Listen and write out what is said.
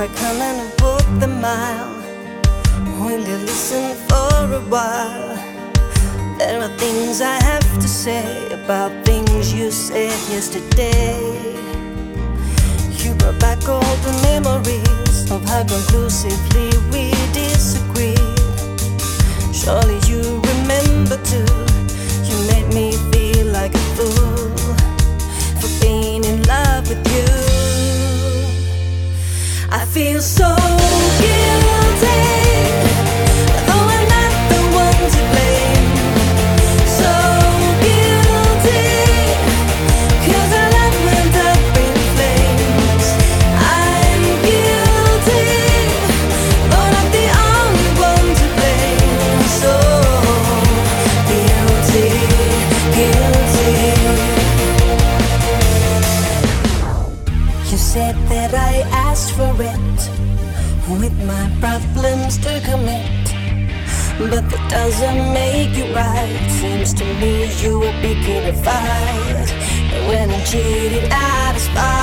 I come and walk the mile, will you listen for a while? There are things I have to say about things you said yesterday. You brought back all the memories of how conclusively we disagreed. Surely you remember too, you made me feel like a fool for being in love with you. I feel so guilty, though I'm not the one to blame. So guilty, 'cause our love went up in flames. I'm guilty, though not the only one to blame. So guilty, guilty. You said that I asked for it, with my problems to commit, but that doesn't make you right. Seems to me you were picking a fight, and when I'm cheated out of spite.